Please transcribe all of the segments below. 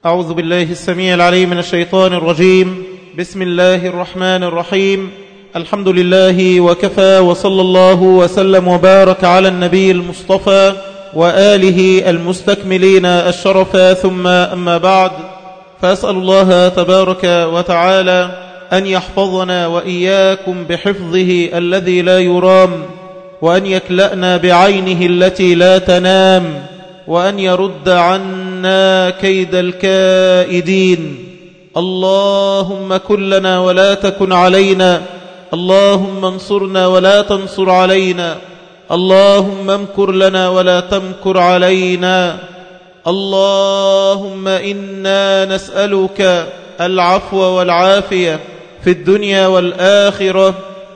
أعوذ بالله السميع العليم من الشيطان الرجيم. بسم الله الرحمن الرحيم. الحمد لله وكفى، وصلى الله وسلم وبارك على النبي المصطفى وآله المستكملين الشرفا، ثم أما بعد، فأسأل الله تبارك وتعالى أن يحفظنا وإياكم بحفظه الذي لا يرام، وأن يكلأنا بعينه التي لا تنام، وأن يرد عنا كيد الكائدين. اللهم كن لنا ولا تكن علينا، اللهم انصرنا ولا تنصر علينا، اللهم امكر لنا ولا تمكر علينا. اللهم إنا نسألك العفو والعافية في الدنيا والآخرة.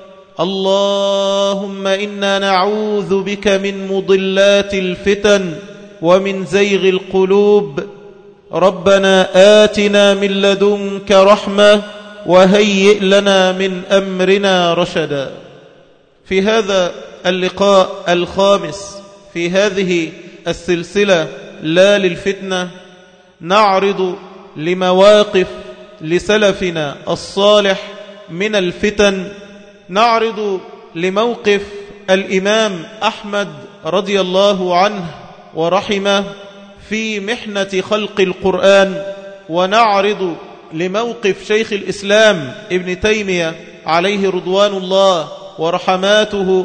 اللهم إنا نعوذ بك من مضلات الفتن ومن زيغ القلوب. ربنا آتنا من لدنك رحمة وهيئ لنا من أمرنا رشدا. في هذا اللقاء الخامس في هذه السلسلة لا للفتنة، نعرض لمواقف لسلفنا الصالح من الفتن. نعرض لموقف الإمام أحمد رضي الله عنه ورحمه في محنة خلق القرآن، ونعرض لموقف شيخ الإسلام ابن تيمية عليه رضوان الله ورحماته،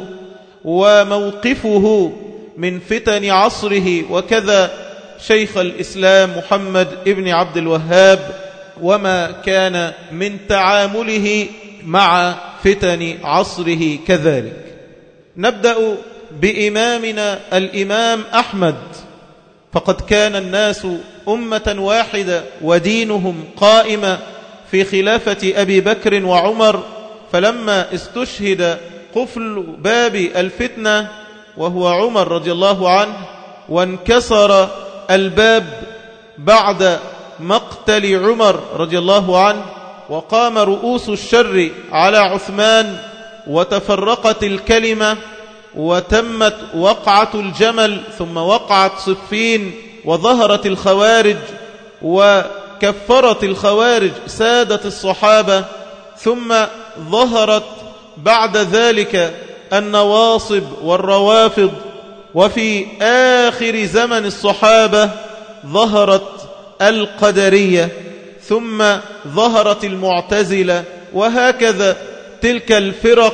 وموقفه من فتن عصره، وكذا شيخ الإسلام محمد ابن عبد الوهاب وما كان من تعامله مع فتن عصره كذلك. نبدأ بإمامنا الإمام أحمد، فقد كان الناس أمة واحدة ودينهم قائمة في خلافة أبي بكر وعمر، فلما استشهد قفل باب الفتنة وهو عمر رضي الله عنه، وانكسر الباب بعد مقتل عمر رضي الله عنه، وقام رؤوس الشر على عثمان، وتفرقت الكلمة، وتمت وقعة الجمل، ثم وقعت صفين، وظهرت الخوارج وكفرت الخوارج سادة الصحابة، ثم ظهرت بعد ذلك النواصب والروافض، وفي آخر زمن الصحابة ظهرت القدرية، ثم ظهرت المعتزلة، وهكذا تلك الفرق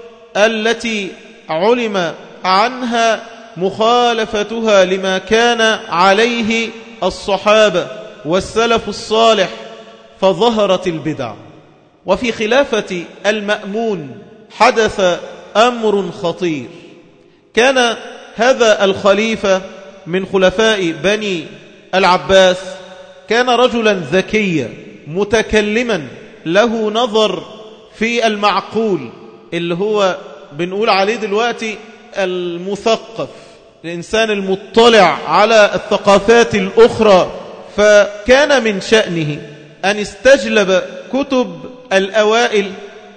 التي علم عنها مخالفتها لما كان عليه الصحابة والسلف الصالح، فظهرت البدع. وفي خلافة المأمون حدث أمر خطير. كان هذا الخليفة من خلفاء بني العباس، كان رجلا ذكيا متكلما، له نظر في المعقول، اللي هو بنقول عليه دلوقتي المثقف، الإنسان المطلع على الثقافات الأخرى. فكان من شأنه أن استجلب كتب الأوائل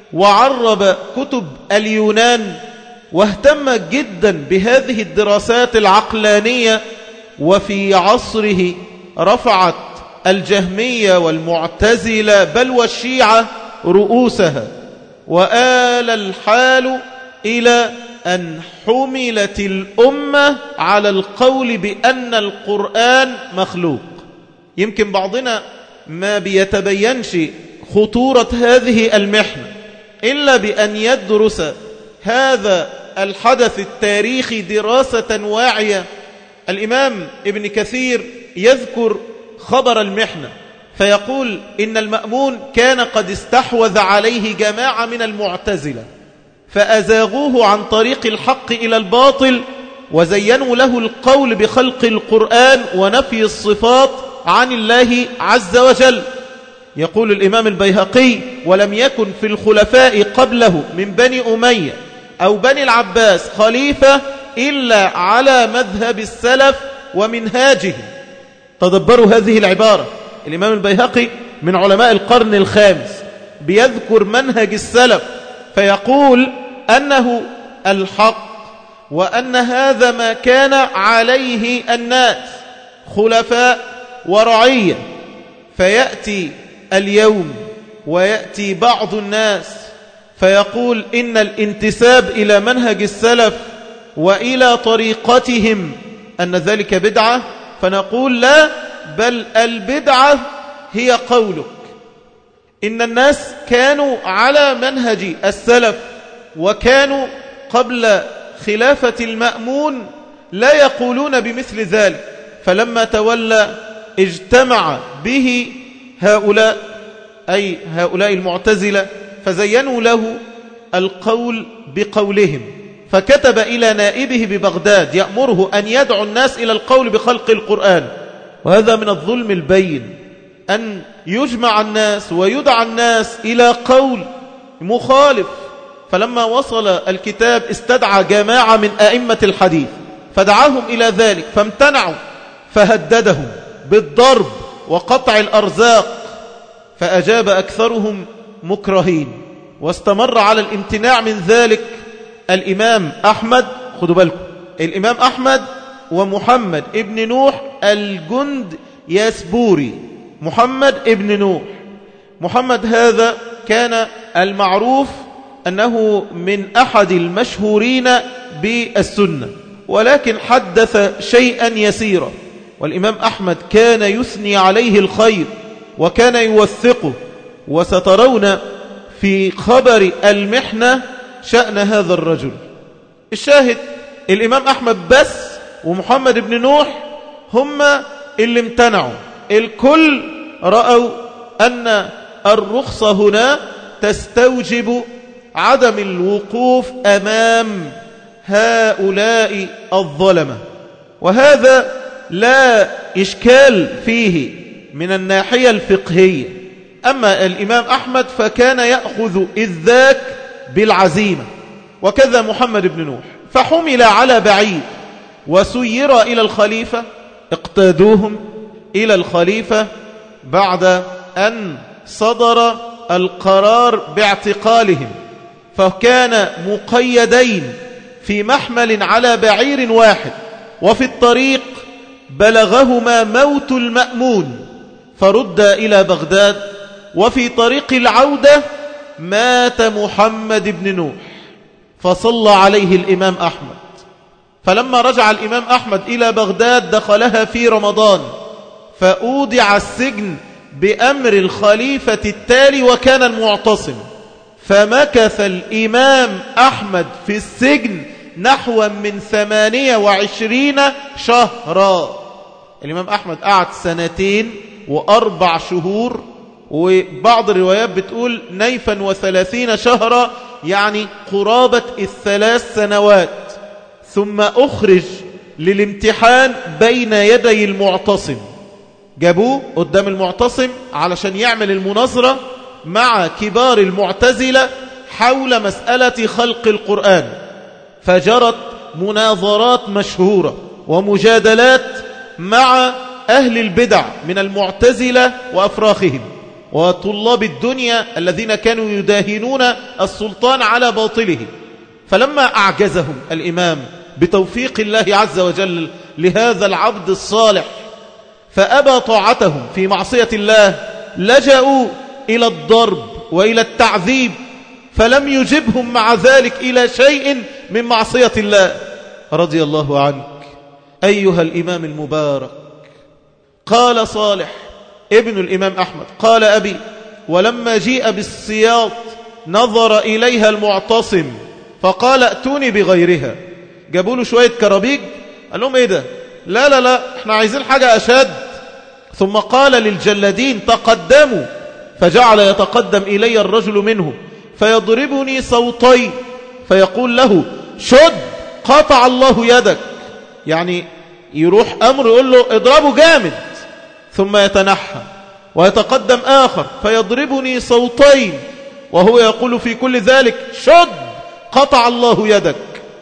وعرب كتب اليونان، واهتم جدا بهذه الدراسات العقلانية. وفي عصره رفعت الجهمية والمعتزلة بل والشيعة رؤوسها، وآل الحال إلى أن حملت الأمة على القول بأن القرآن مخلوق. يمكن بعضنا ما بيتبينش خطورة هذه المحنة إلا بأن يدرس هذا الحدث التاريخي دراسة واعية. الإمام ابن كثير يذكر خبر المحنة فيقول إن المأمون كان قد استحوذ عليه جماعة من المعتزلة، فأزاغوه عن طريق الحق إلى الباطل، وزينوا له القول بخلق القرآن ونفي الصفات عن الله عز وجل. يقول الإمام البيهقي: ولم يكن في الخلفاء قبله من بني أمية أو بني العباس خليفة إلا على مذهب السلف ومنهاجهم. تدبروا هذه العبارة. الإمام البيهقي من علماء القرن الخامس بيذكر منهج السلف، فيقول أنه الحق، وأن هذا ما كان عليه الناس خلفاء ورعية. فيأتي اليوم ويأتي بعض الناس فيقول إن الانتساب إلى منهج السلف وإلى طريقتهم أن ذلك بدعة، فنقول لا، بل البدعة هي قولك. إن الناس كانوا على منهج السلف وكانوا قبل خلافة المأمون لا يقولون بمثل ذلك، فلما تولى اجتمع به هؤلاء، أي هؤلاء المعتزلة، فزينوا له القول بقولهم، فكتب إلى نائبه ببغداد يأمره أن يدعو الناس إلى القول بخلق القرآن. وهذا من الظلم البين أن يجمع الناس ويدعى الناس إلى قول مخالف. فلما وصل الكتاب استدعى جماعة من أئمة الحديث فدعاهم إلى ذلك فامتنعوا، فهددهم بالضرب وقطع الأرزاق، فأجاب أكثرهم مكرهين. واستمر على الامتناع من ذلك الإمام أحمد، خدوا بالكم، الإمام أحمد ومحمد ابن نوح الجند يسبوري. محمد ابن نوح، محمد هذا كان المعروف أنه من أحد المشهورين بالسنة، ولكن حدث شيئا يسيرا، والإمام أحمد كان يثني عليه الخير وكان يوثقه، وسترون في خبر المحنة شأن هذا الرجل. الشاهد الإمام أحمد بس ومحمد بن نوح هم اللي امتنعوا. الكل رأوا أن الرخصة هنا تستوجب عدم الوقوف أمام هؤلاء الظلمة، وهذا لا إشكال فيه من الناحية الفقهية. أما الإمام أحمد فكان يأخذ إذ ذاك بالعزيمة، وكذا محمد بن نوح، فحمل على بعيد وسير إلى الخليفة، اقتادوهم إلى الخليفة بعد أن صدر القرار باعتقالهم، فكان مقيدين في محمل على بعير واحد، وفي الطريق بلغهما موت المأمون فرد إلى بغداد، وفي طريق العودة مات محمد بن نوح فصلى عليه الإمام أحمد. فلما رجع الإمام أحمد إلى بغداد دخلها في رمضان، فأودع السجن بأمر الخليفة التالي وكان المعتصم، فمكث الإمام أحمد في السجن نحو من 28 شهرا. الإمام أحمد قعد 2 و4 شهور، وبعض الروايات بتقول نيفا و30 شهرا، يعني قرابة 3 سنوات، ثم أخرج للامتحان بين يدي المعتصم. جابوه قدام المعتصم علشان يعمل المناظرة مع كبار المعتزلة حول مسألة خلق القرآن، فجرت مناظرات مشهورة ومجادلات مع أهل البدع من المعتزلة وأفراخهم وطلاب الدنيا الذين كانوا يداهنون السلطان على باطله. فلما أعجزهم الإمام بتوفيق الله عز وجل لهذا العبد الصالح فأبى طاعتهم في معصية الله، لجأوا إلى الضرب وإلى التعذيب، فلم يجبهم مع ذلك إلى شيء من معصية الله. رضي الله عنك أيها الإمام المبارك. قال صالح ابن الإمام أحمد قال أبي: ولما جيء بالسياط نظر إليها المعتصم فقال: ائتوني بغيرها. جابوا له شوية كرابيج، قال لهم: ايه ده؟ لا لا لا، احنا عايزين حاجة أشد. ثم قال للجلادين: تقدموا. فجعل يتقدم إلي الرجل منهم فيضربني صوتي فيقول له: شد، قطع الله يدك. يعني يروح أمر يقول له اضربه جامد، ثم يتنحى. ويتقدم آخر فيضربني صوتين وهو يقول في كل ذلك: شد، قطع الله يدك.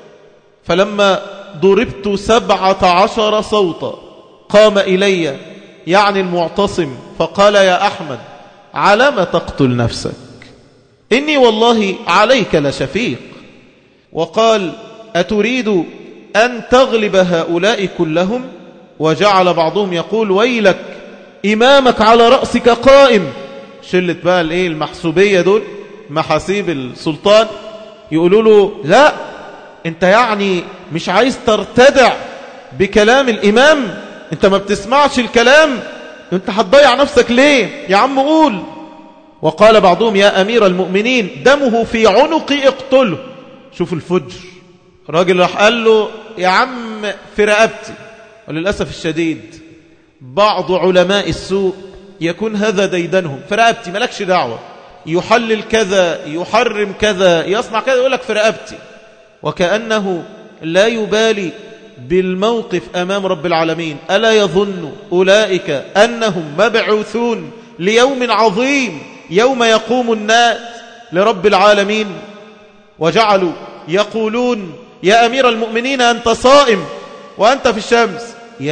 فلما ضربت 17 صوتا قام إلي، يعني المعتصم، فقال: يا أحمد، علم تقتل نفسك؟ إني والله عليك لشفيق. وقال: أتريد أن تغلب هؤلاء كلهم؟ وجعل بعضهم يقول: ويلك إمامك على رأسك قائم. شلت بقى المحسوبية دول، محاسيب السلطان، يقولوا له لا، انت يعني مش عايز ترتدع بكلام الإمام؟ انت ما بتسمعش الكلام؟ انت هتضيع نفسك ليه يا عم؟ قول. وقال بعضهم يا أمير المؤمنين دمه في عنقي اقتله. شوف الفجر، راجل راح قال له يا عم في رقبتي. وللأسف الشديد بعض علماء السوء يكون هذا ديدنهم، في رقبتي ملكش دعوة، يحلل كذا يحرم كذا يصنع كذا يقول لك في رقبتي، وكأنه لا يبالي بالموقف أمام رب العالمين. ألا يظن أولئك أنهم مبعوثون ليوم عظيم يوم يقوم الناس لرب العالمين؟ وجعلوا يقولون يا أمير المؤمنين أنت صائم وأنت في الشمس.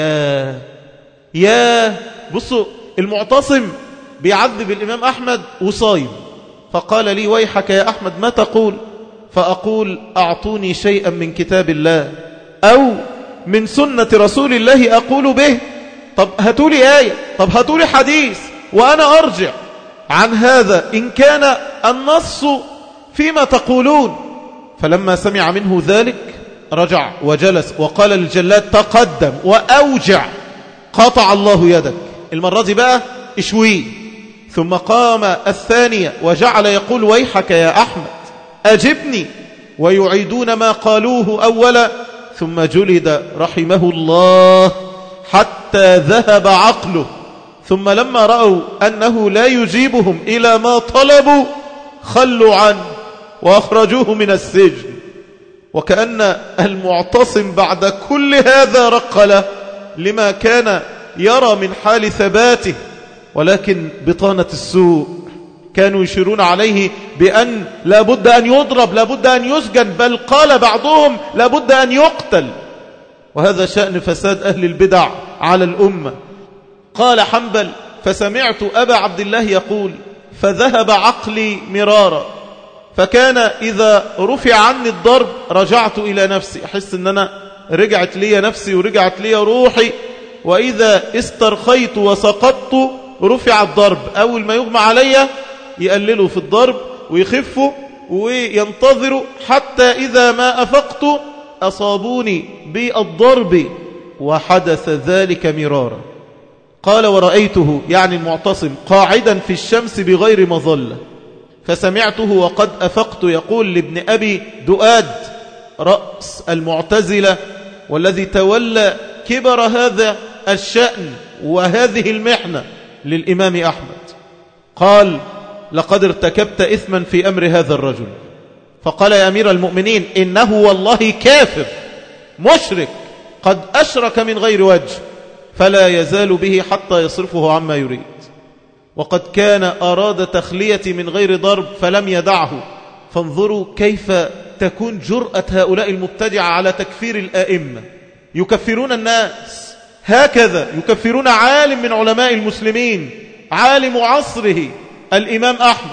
يا بصوا، المعتصم بيعذب الإمام أحمد وصايم، فقال لي ويحك يا أحمد ما تقول؟ فأقول أعطوني شيئا من كتاب الله أو من سنة رسول الله أقول به. طب هاتولي آية، طب هاتولي حديث وأنا أرجع عن هذا إن كان النص فيما تقولون. فلما سمع منه ذلك رجع وجلس وقال للجلاد تقدم وأوجع، قطع الله يدك، المرة دي بقى اشويه. ثم قام الثانية وجعل يقول ويحك يا أحمد أجبني، ويعيدون ما قالوه أولا. ثم جلد رحمه الله حتى ذهب عقله. ثم لما رأوا أنه لا يجيبهم إلى ما طلبوا خلوا عنه وأخرجوه من السجن. وكأن المعتصم بعد كل هذا رق له لما كان يرى من حال ثباته، ولكن بطانة السوء كانوا يشيرون عليه بأن لابد أن يضرب، لابد أن يسجن، بل قال بعضهم لابد أن يقتل. وهذا شأن فساد أهل البدع على الأمة. قال حنبل فسمعت أبا عبد الله يقول فذهب عقلي مرارا، فكان إذا رفع عني الضرب رجعت إلى نفسي، أحس أن أنا رجعت لي نفسي ورجعت لي روحي، وإذا استرخيت وسقطت رفع الضرب. أول ما يغمى علي يقللوا في الضرب ويخفوا وينتظروا، حتى إذا ما أفقت أصابوني بالضرب، وحدث ذلك مرارا. قال ورأيته يعني المعتصم قاعدا في الشمس بغير مظلة، فسمعته وقد أفقت يقول لابن أبي دؤاد رأس المعتزلة والذي تولى كبر هذا الشأن وهذه المحنة للإمام أحمد، قال لقد ارتكبت إثما في أمر هذا الرجل. فقال يا أمير المؤمنين إنه والله كافر مشرك قد أشرك من غير وجه، فلا يزال به حتى يصرفه عما يريد. وقد كان أراد تخليتي من غير ضرب فلم يدعه. فانظروا كيف تكون جرأة هؤلاء المبتدعة على تكفير الآئمة، يكفرون الناس هكذا، يكفرون عالم من علماء المسلمين، عالم عصره الإمام أحمد.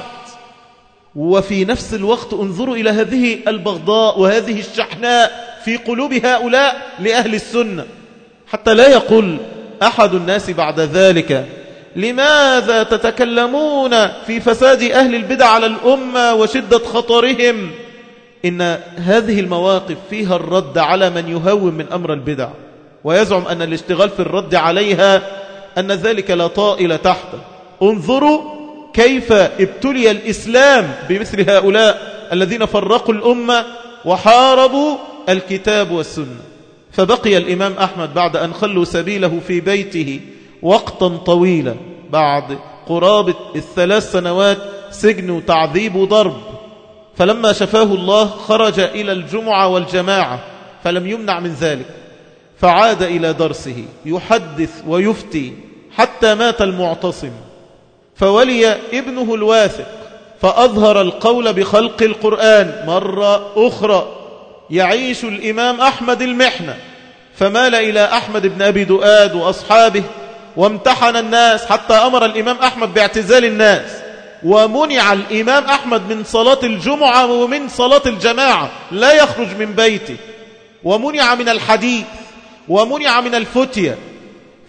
وفي نفس الوقت انظروا إلى هذه البغضاء وهذه الشحناء في قلوب هؤلاء لأهل السنة، حتى لا يقول أحد الناس بعد ذلك لماذا تتكلمون في فساد أهل البدع على الأمة وشدة خطرهم. إن هذه المواقف فيها الرد على من يهون من أمر البدع ويزعم أن الاشتغال في الرد عليها أن ذلك لا طائل تحته. انظروا كيف ابتلي الإسلام بمثل هؤلاء الذين فرقوا الأمة وحاربوا الكتاب والسنة. فبقي الإمام أحمد بعد أن خلوا سبيله في بيته وقتا طويلا، بعد قرابة 3 سنوات سجن وتعذيب وضرب. فلما شفاه الله خرج إلى الجمعة والجماعة فلم يمنع من ذلك، فعاد إلى درسه يحدث ويفتي حتى مات المعتصم. فولي ابنه الواثق فأظهر القول بخلق القرآن مرة أخرى. يعيش الإمام أحمد المحنة، فمال إلى أحمد بن أبي دؤاد وأصحابه وامتحن الناس حتى أمر الإمام أحمد باعتزال الناس، ومنع الإمام أحمد من صلاة الجمعة ومن صلاة الجماعة، لا يخرج من بيته، ومنع من الحديث ومنع من الفتية.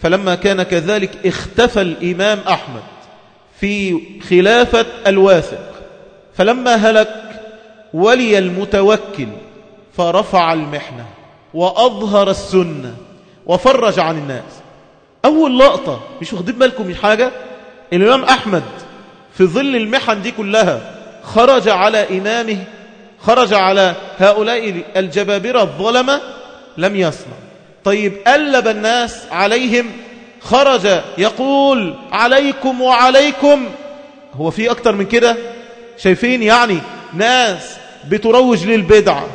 فلما كان كذلك اختفى الإمام أحمد في خلافة الواثق، فلما هلك ولي المتوكل فرفع المحنة وأظهر السنة وفرج عن الناس. أول لقطة مش واخدين بالكم من حاجة؟ الإمام أحمد في ظل المحن دي كلها خرج على إمامه، خرج على هؤلاء الجبابرة الظلمة، لم يصنع. طيب قلب الناس عليهم، خرج يقول عليكم وعليكم. هو في أكتر من كده؟ شايفين يعني ناس بتروج للبدعة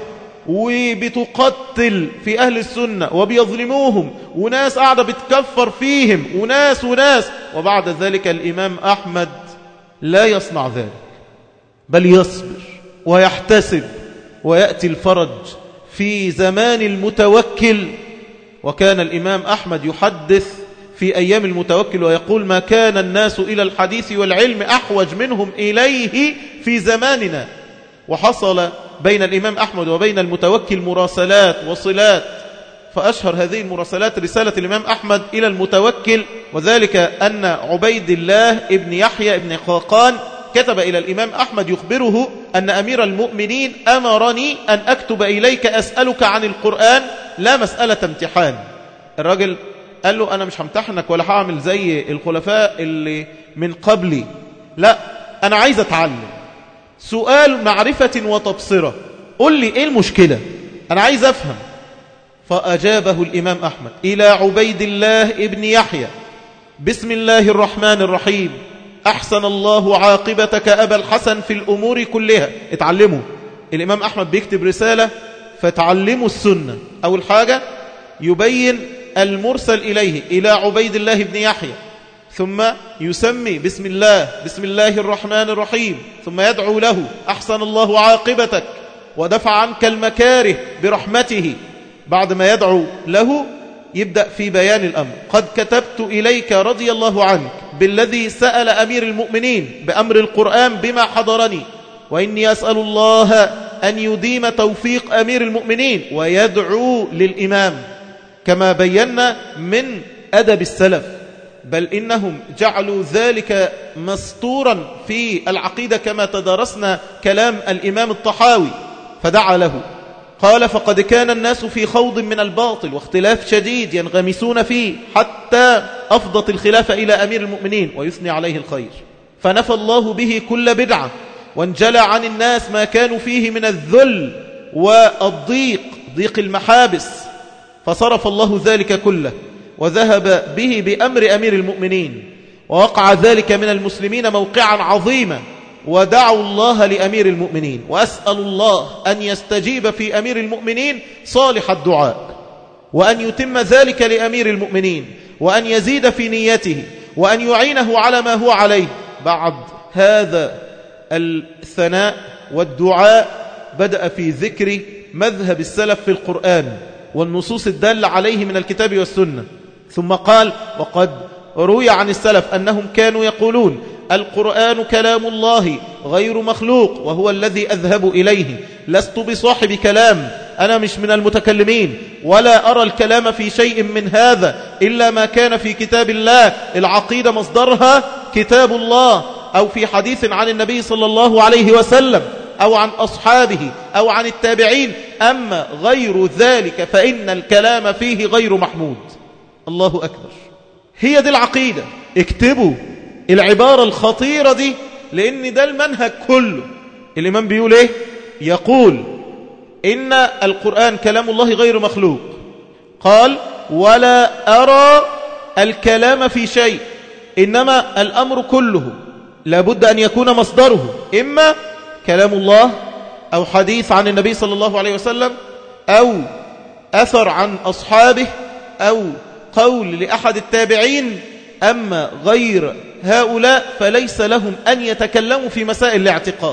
وبتقتل في أهل السنة وبيظلموهم، وناس قاعدة بتكفر فيهم، وناس وبعد ذلك الإمام أحمد لا يصنع ذلك، بل يصبر ويحتسب، ويأتي الفرج في زمان المتوكل. وكان الإمام أحمد يحدث في أيام المتوكل ويقول: ما كان الناس إلى الحديث والعلم أحوج منهم إليه في زماننا. وحصل بين الإمام أحمد وبين المتوكل مراسلات وصلات، فأشهر هذه المراسلات رسالة الإمام أحمد إلى المتوكل، وذلك أن عبيد الله ابن يحيى ابن خاقان كتب إلى الإمام أحمد يخبره أن أمير المؤمنين أمرني أن أكتب إليك أسألك عن القرآن لا مسألة امتحان. الراجل قال له: أنا مش همتحنك ولا هعمل زي الخلفاء اللي من قبلي، لا، أنا عايز أتعلم، سؤال معرفة وتبصرة، قل لي إيه المشكلة، أنا عايز أفهم. فأجابه الإمام أحمد إلى عبيد الله ابن يحيى: بسم الله الرحمن الرحيم، أحسن الله عاقبتك أبا الحسن في الأمور كلها. اتعلموا. الإمام أحمد بيكتب رسالة، فتعلموا السنة. أول حاجة يبين المرسل إليه إلى عبيد الله بن يحيى، ثم يسمي بسم الله الرحمن الرحيم، ثم يدعو له: أحسن الله عاقبتك ودفع عنك المكاره برحمته. بعد ما يدعو له يبدأ في بيان الأمر: قد كتبت إليك رضي الله عنك بالذي سأل أمير المؤمنين بأمر القرآن بما حضرني، وإني أسأل الله أن يديم توفيق أمير المؤمنين، ويدعو للإمام كما بينا من أدب السلف، بل إنهم جعلوا ذلك مسطورا في العقيدة كما تدارسنا كلام الإمام الطحاوي. فدعا له، قال: فقد كان الناس في خوض من الباطل واختلاف شديد ينغمسون فيه، حتى أفضت الخلافة إلى أمير المؤمنين ويثني عليه الخير، فنفى الله به كل بدعة، وانجلى عن الناس ما كانوا فيه من الذل والضيق، ضيق المحابس، فصرف الله ذلك كله وذهب به بأمر أمير المؤمنين، ووقع ذلك من المسلمين موقعا عظيما، ودعوا الله لأمير المؤمنين. وأسأل الله أن يستجيب في أمير المؤمنين صالح الدعاء، وأن يتم ذلك لأمير المؤمنين، وأن يزيد في نيته، وأن يعينه على ما هو عليه. بعد هذا الثناء والدعاء بدأ في ذكر مذهب السلف في القرآن والنصوص الدالة عليه من الكتاب والسنة، ثم قال: وقد روي عن السلف أنهم كانوا يقولون: القرآن كلام الله غير مخلوق، وهو الذي أذهب إليه، لست بصاحب كلام، أنا مش من المتكلمين، ولا أرى الكلام في شيء من هذا إلا ما كان في كتاب الله، العقيدة مصدرها كتاب الله، أو في حديث عن النبي صلى الله عليه وسلم، أو عن أصحابه، أو عن التابعين، أما غير ذلك فإن الكلام فيه غير محمود. الله أكبر. هي دي العقيدة. اكتبوا العبارة الخطيرة دي، لأن ده المنهج كله. الإمام بيقول إيه؟ يقول: إن القرآن كلام الله غير مخلوق. قال: ولا أرى الكلام في شيء، إنما الأمر كله لابد أن يكون مصدره إما كلام الله، أو حديث عن النبي صلى الله عليه وسلم، أو أثر عن أصحابه، أو قول لأحد التابعين. أما غير هؤلاء فليس لهم أن يتكلموا في مسائل الاعتقاد.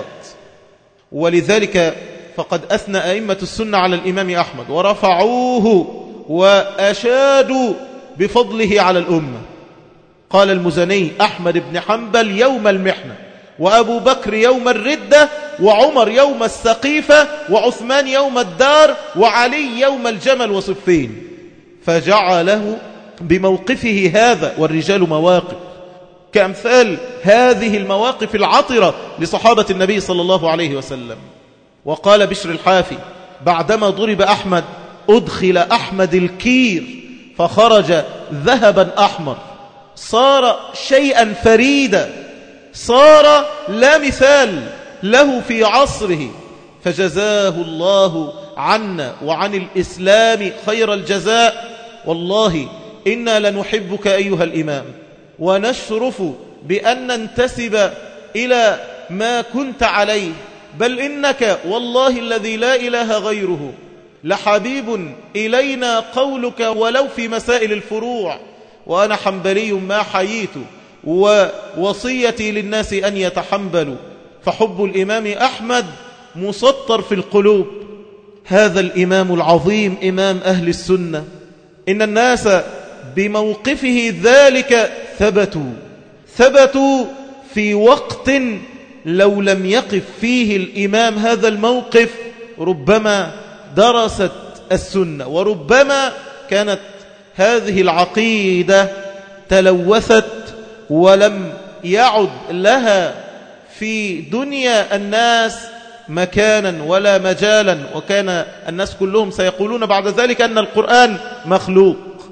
ولذلك فقد أثنى أئمة السنة على الإمام أحمد ورفعوه وأشادوا بفضله على الأمة. قال المزني: أحمد بن حنبل يوم المحنة، وأبو بكر يوم الردة، وعمر يوم السقيفة، وعثمان يوم الدار، وعلي يوم الجمل وصفين. فجعله بموقفه هذا، والرجال مواقف كأمثال هذه المواقف العطرة لصحابة النبي صلى الله عليه وسلم. وقال بشر الحافي بعدما ضرب أحمد: أدخل أحمد الكير فخرج ذهبا أحمر، صار شيئا فريدا، صار لا مثال له في عصره، فجزاه الله عنا وعن الإسلام خير الجزاء. والله إنا لنحبك أيها الإمام، ونشرف بأن ننتسب إلى ما كنت عليه، بل إنك والله الذي لا إله غيره لحبيب إلينا قولك ولو في مسائل الفروع، وأنا حنبلي ما حييت، ووصيتي للناس أن يتحنبلوا، فحب الإمام أحمد مسطر في القلوب. هذا الإمام العظيم إمام أهل السنة، إن الناس بموقفه ذلك ثبتوا في وقت لو لم يقف فيه الإمام هذا الموقف ربما درست السنة، وربما كانت هذه العقيدة تلوثت ولم يعد لها في دنيا الناس مكانا ولا مجالا، وكان الناس كلهم سيقولون بعد ذلك أن القرآن مخلوق،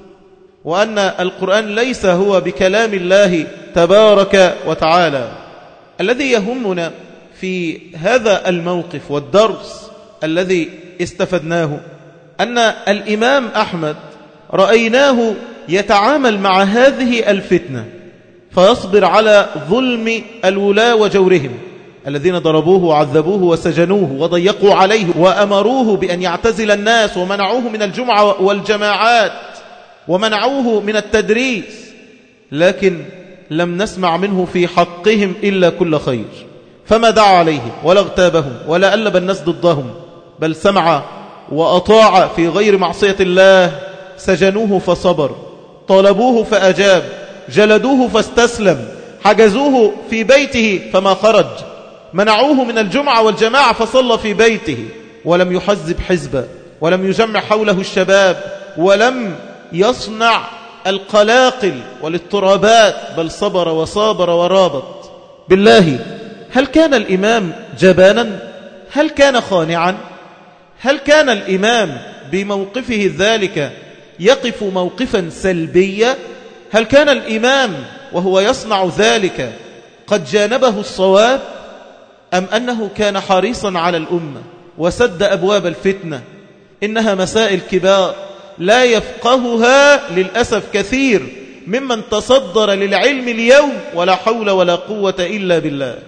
وأن القرآن ليس هو بكلام الله تبارك وتعالى. الذي يهمنا في هذا الموقف والدرس الذي استفدناه أن الإمام أحمد رأيناه يتعامل مع هذه الفتنة، فيصبر على ظلم الولاة وجورهم الذين ضربوه وعذبوه وسجنوه وضيقوا عليه وأمروه بأن يعتزل الناس، ومنعوه من الجمعة والجماعات، ومنعوه من التدريس، لكن لم نسمع منه في حقهم إلا كل خير، فما دعا عليهم ولا اغتابهم ولا ألب الناس ضدهم، بل سمع وأطاع في غير معصية الله. سجنوه فصبر، طلبوه فأجاب، جلدوه فاستسلم، حجزوه في بيته فما خرج، منعوه من الجمعة والجماعة فصلى في بيته، ولم يحزب حزبا، ولم يجمع حوله الشباب، ولم يصنع القلاقل والاضطرابات، بل صبر وصابر ورابط. بالله، هل كان الإمام جبانا؟ هل كان خانعا؟ هل كان الإمام بموقفه ذلك يقف موقفا سلبيا؟ هل كان الإمام وهو يصنع ذلك قد جانبه الصواب، أم أنه كان حريصا على الأمة وسد أبواب الفتنة؟ إنها مسائل كبار لا يفقهها للأسف كثير ممن تصدر للعلم اليوم، ولا حول ولا قوة إلا بالله.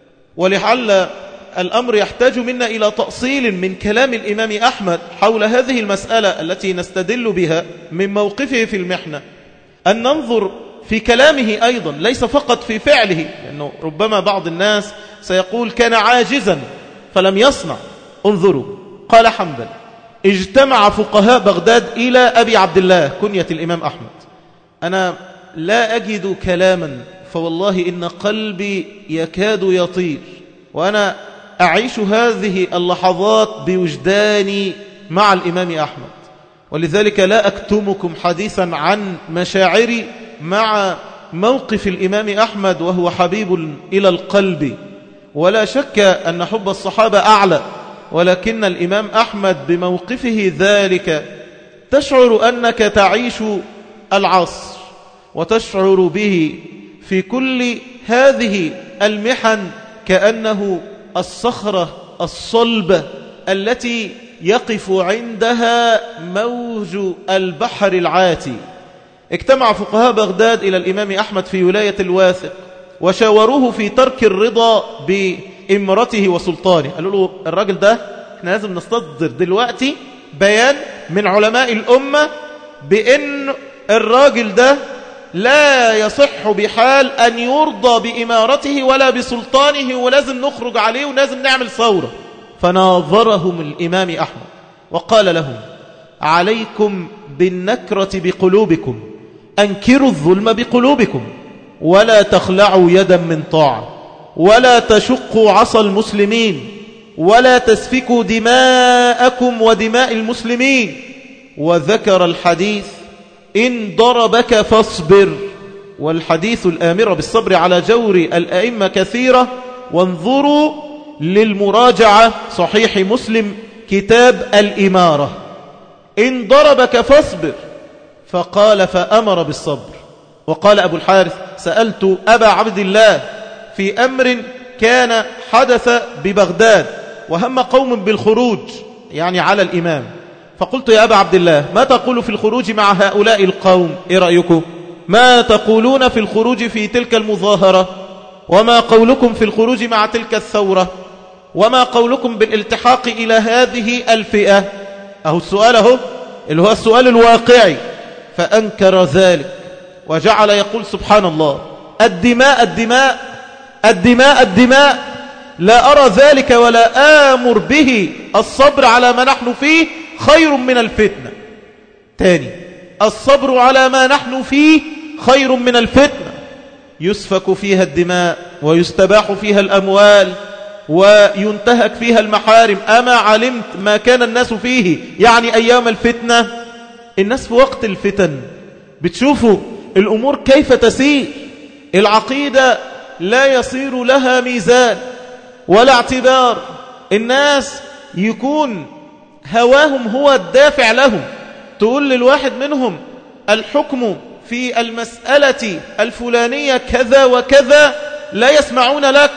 ولعل الأمر يحتاج منا إلى تأصيل من كلام الإمام أحمد حول هذه المسألة التي نستدل بها من موقفه في المحنة، أن ننظر في كلامه أيضا ليس فقط في فعله، لأنه ربما بعض الناس سيقول كان عاجزا فلم يصنع. انظروا، قال حنبل: اجتمع فقهاء بغداد إلى أبي عبد الله كنية الإمام أحمد. أنا لا أجد كلاما، فوالله إن قلبي يكاد يطير، وأنا أعيش هذه اللحظات بوجداني مع الإمام أحمد، ولذلك لا أكتمكم حديثا عن مشاعري مع موقف الإمام أحمد، وهو حبيب إلى القلب. ولا شك أن حب الصحابة أعلى، ولكن الإمام أحمد بموقفه ذلك تشعر أنك تعيش العصر، وتشعر به في كل هذه المحن كأنه الصخرة الصلبة التي يقف عندها موج البحر العاتي. اجتمع فقهاء بغداد إلى الإمام أحمد في ولاية الواثق، وشاوروه في ترك الرضا بإمرته وسلطانه. قالوا له: الراجل ده احنا لازم نصدر دلوقتي بيان من علماء الأمة بأن الراجل ده لا يصح بحال أن يرضى بإمارته ولا بسلطانه، ولازم نخرج عليه ولازم نعمل ثورة. فناظرهم الإمام أحمد وقال لهم: عليكم بالنكرة بقلوبكم، أنكروا الظلم بقلوبكم، ولا تخلعوا يدا من طاعة، ولا تشقوا عصا المسلمين، ولا تسفكوا دماءكم ودماء المسلمين. وذكر الحديث إن ضربك فاصبر. والحديث الآمر بالصبر على جور الأئمة كثيرة. وانظروا للمراجعة صحيح مسلم كتاب الإمارة. إن ضربك فاصبر، فقال فأمر بالصبر. وقال أبو الحارث سألت أبا عبد الله في أمر كان حدث ببغداد وهم قوم بالخروج يعني على الإمام، فقلت يا أبا عبد الله ما تقول في الخروج مع هؤلاء القوم؟ إيه رأيكم؟ ما تقولون في الخروج في تلك المظاهرة؟ وما قولكم في الخروج مع تلك الثورة؟ وما قولكم بالالتحاق إلى هذه الفئة؟ أهو السؤال أهو اللي هو السؤال الواقعي. فأنكر ذلك وجعل يقول سبحان الله الدماء الدماء الدماء الدماء، لا أرى ذلك ولا آمر به. الصبر على ما نحن فيه خير من الفتنة. تاني، الصبر على ما نحن فيه خير من الفتنة. يسفك فيها الدماء ويستباح فيها الأموال وينتهك فيها المحارم. أما علمت ما كان الناس فيه يعني أيام الفتنة؟ الناس في وقت الفتن بتشوفوا الأمور كيف تسير. العقيدة لا يصير لها ميزان ولا اعتبار. الناس يكون هواهم هو الدافع لهم. تقول للواحد منهم الحكم في المسألة الفلانية كذا وكذا، لا يسمعون لك.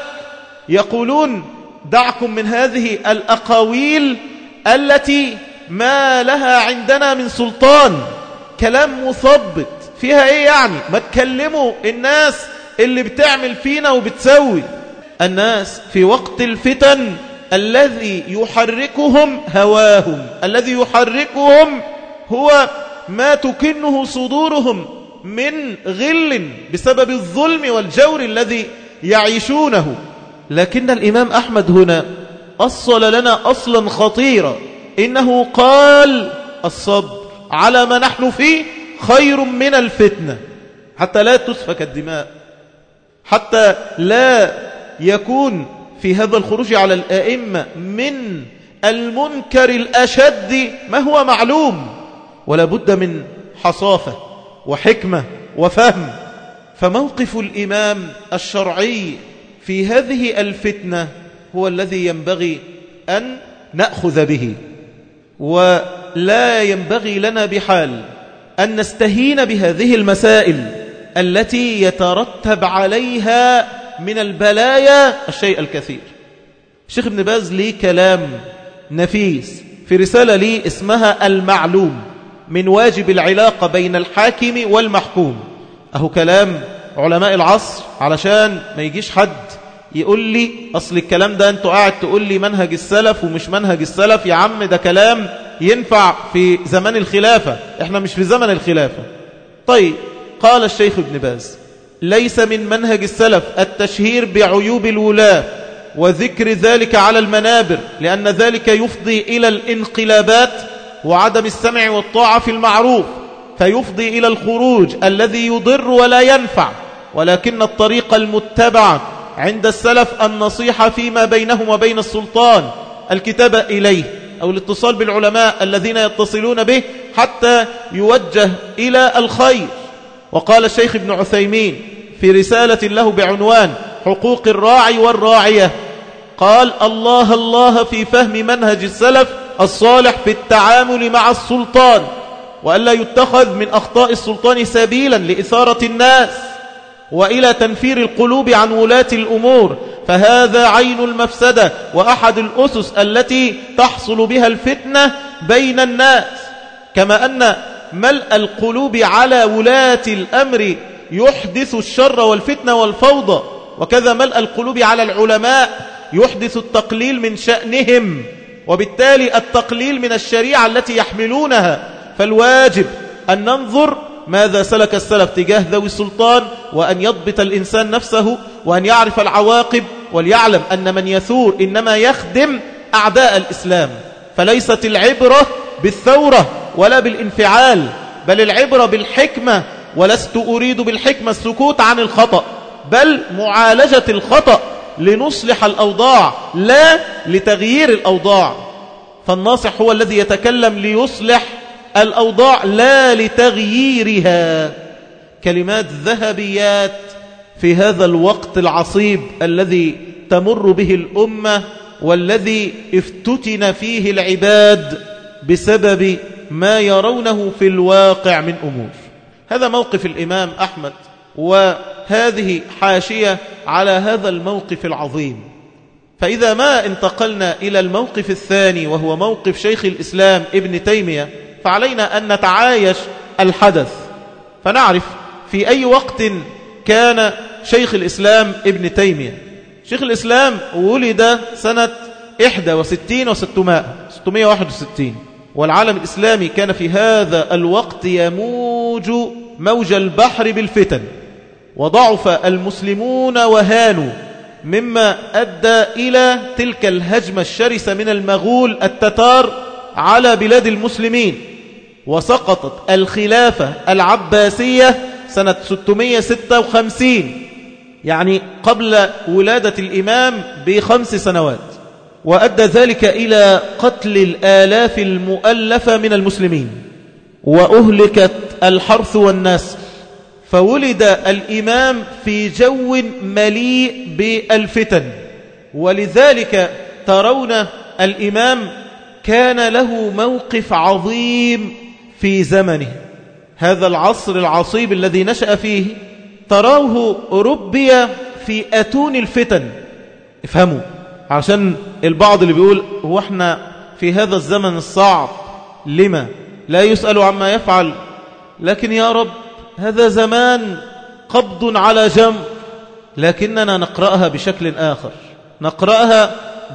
يقولون دعكم من هذه الأقاويل التي ما لها عندنا من سلطان. كلام مثبت فيها ايه يعني؟ ما تكلموا الناس اللي بتعمل فينا وبتسوي. الناس في وقت الفتن الذي يحركهم هواهم، الذي يحركهم هو ما تكنه صدورهم من غل بسبب الظلم والجور الذي يعيشونه. لكن الإمام أحمد هنا أصل لنا أصلا خطيرا، إنه قال الصبر على ما نحن فيه خير من الفتنة، حتى لا تسفك الدماء، حتى لا يكون في هذا الخروج على الأئمة من المنكر الأشد ما هو معلوم. ولا بد من حصافة وحكمة وفهم. فموقف الإمام الشرعي في هذه الفتنة هو الذي ينبغي أن نأخذ به. ولا ينبغي لنا بحال أن نستهين بهذه المسائل التي يترتب عليها من البلايا الشيء الكثير. الشيخ ابن باز لي كلام نفيس في رسالة لي اسمها المعلوم من واجب العلاقة بين الحاكم والمحكوم. أهو كلام علماء العصر، علشان ما يجيش حد يقول لي أصل الكلام ده أنتوا قاعد تقول لي منهج السلف ومش منهج السلف. يا عم ده كلام ينفع في زمن الخلافة، احنا مش في زمن الخلافة. طيب، قال الشيخ ابن باز ليس من منهج السلف التشهير بعيوب الولاة وذكر ذلك على المنابر، لأن ذلك يفضي إلى الانقلابات وعدم السمع والطاعة في المعروف، فيفضي إلى الخروج الذي يضر ولا ينفع. ولكن الطريق المتبعة عند السلف النصيحة فيما بينهم وبين السلطان، الكتابة إليه أو الاتصال بالعلماء الذين يتصلون به حتى يوجه إلى الخير. وقال الشيخ ابن عثيمين في رسالة له بعنوان حقوق الراعي والراعية، قال الله الله في فهم منهج السلف الصالح في التعامل مع السلطان، وألا يتخذ من أخطاء السلطان سبيلا لإثارة الناس وإلى تنفير القلوب عن ولاة الأمور، فهذا عين المفسدة وأحد الأسس التي تحصل بها الفتنة بين الناس. كما أن ملء القلوب على ولاة الأمر يحدث الشر والفتنة والفوضى، وكذا ملء القلوب على العلماء يحدث التقليل من شأنهم، وبالتالي التقليل من الشريعة التي يحملونها. فالواجب أن ننظر ماذا سلك السلف تجاه ذوي السلطان، وأن يضبط الإنسان نفسه وأن يعرف العواقب، وليعلم أن من يثور إنما يخدم أعداء الإسلام. فليست العبرة بالثورة ولا بالانفعال، بل العبرة بالحكمة. ولست أريد بالحكمة السكوت عن الخطأ، بل معالجة الخطأ لنصلح الأوضاع لا لتغيير الأوضاع. فالناصح هو الذي يتكلم ليصلح الأوضاع لا لتغييرها. كلمات ذهبيات في هذا الوقت العصيب الذي تمر به الأمة والذي افتتن فيه العباد بسبب ما يرونه في الواقع من أمور. هذا موقف الإمام أحمد، وهذه حاشية على هذا الموقف العظيم. فإذا ما انتقلنا إلى الموقف الثاني وهو موقف شيخ الإسلام ابن تيمية، فعلينا أن نتعايش الحدث فنعرف في أي وقت كان شيخ الإسلام ابن تيمية. شيخ الإسلام ولد سنة 61 و661، والعالم الإسلامي كان في هذا الوقت يموج موج البحر بالفتن، وضعف المسلمون وهانوا، مما أدى إلى تلك الهجمة الشرسة من المغول التتار على بلاد المسلمين، وسقطت الخلافة العباسية سنة 656، يعني قبل ولادة الإمام ب5 سنوات، وأدى ذلك إلى قتل الآلاف المؤلفة من المسلمين، وأهلكت الحرث والنسل. فولد الإمام في جو مليء بالفتن، ولذلك ترون الإمام كان له موقف عظيم في زمنه. هذا العصر العصيب الذي نشأ فيه تراه ربي في أتون الفتن. افهموا، عشان البعض اللي بيقول هو احنا في هذا الزمن الصعب لما لا يسأل عما يفعل، لكن يا رب هذا زمان قبض على جنب، لكننا نقرأها بشكل آخر، نقرأها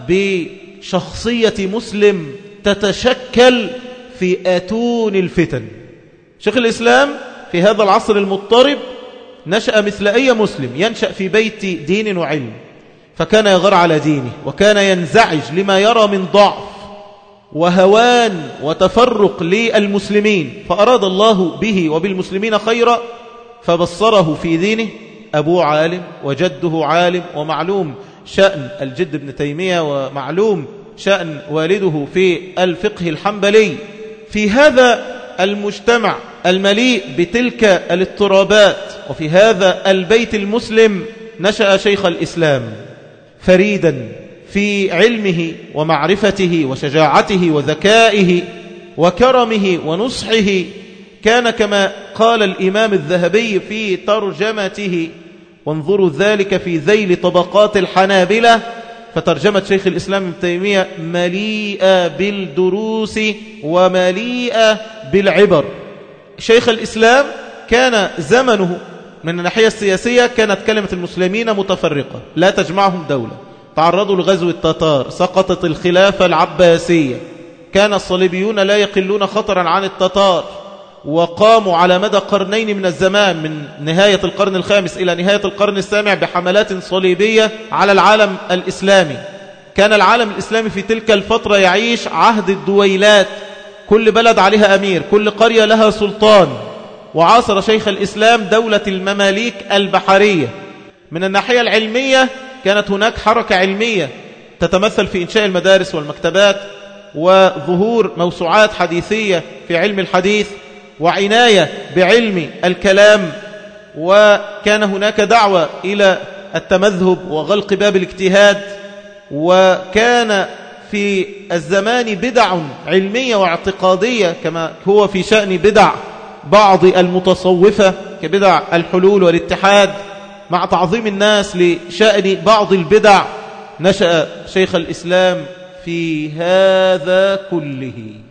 بشخصية مسلم تتشكل في أتون الفتن. شيخ الإسلام في هذا العصر المضطرب نشأ مثل أي مسلم ينشأ في بيت دين وعلم، فكان يغار على دينه، وكان ينزعج لما يرى من ضعف وهوان وتفرق للمسلمين، فأراد الله به وبالمسلمين خيرا فبصره في دينه. أبوه عالم وجده عالم، ومعلوم شأن الجد ابن تيمية، ومعلوم شأن والده في الفقه الحنبلي. في هذا المجتمع المليء بتلك الاضطرابات وفي هذا البيت المسلم نشأ شيخ الإسلام فريدا في علمه ومعرفته وشجاعته وذكائه وكرمه ونصحه. كان كما قال الإمام الذهبي في ترجمته، وانظروا ذلك في ذيل طبقات الحنابلة، فترجمة شيخ الإسلام ابن تيمية مليئة بالدروس ومليئة بالعبر. شيخ الإسلام كان زمنه من الناحية السياسية كانت كلمة المسلمين متفرقة لا تجمعهم دولة، تعرضوا لغزو التتار، سقطت الخلافة العباسية، كان الصليبيون لا يقلون خطرا عن التتار، وقاموا على مدى قرنين من الزمان من نهاية القرن الخامس إلى نهاية القرن السابع بحملات صليبية على العالم الإسلامي. كان العالم الإسلامي في تلك الفترة يعيش عهد الدويلات، كل بلد عليها أمير، كل قرية لها سلطان. وعاصر شيخ الإسلام دولة المماليك البحرية. من الناحية العلمية كانت هناك حركة علمية تتمثل في إنشاء المدارس والمكتبات وظهور موسوعات حديثية في علم الحديث وعناية بعلم الكلام، وكان هناك دعوة إلى التمذهب وغلق باب الاجتهاد، وكان في الزمان بدع علمية واعتقادية كما هو في شأن بدع بعض المتصوفة كبدع الحلول والاتحاد، مع تعظيم الناس لشأن بعض البدع. نشأ شيخ الإسلام في هذا كله،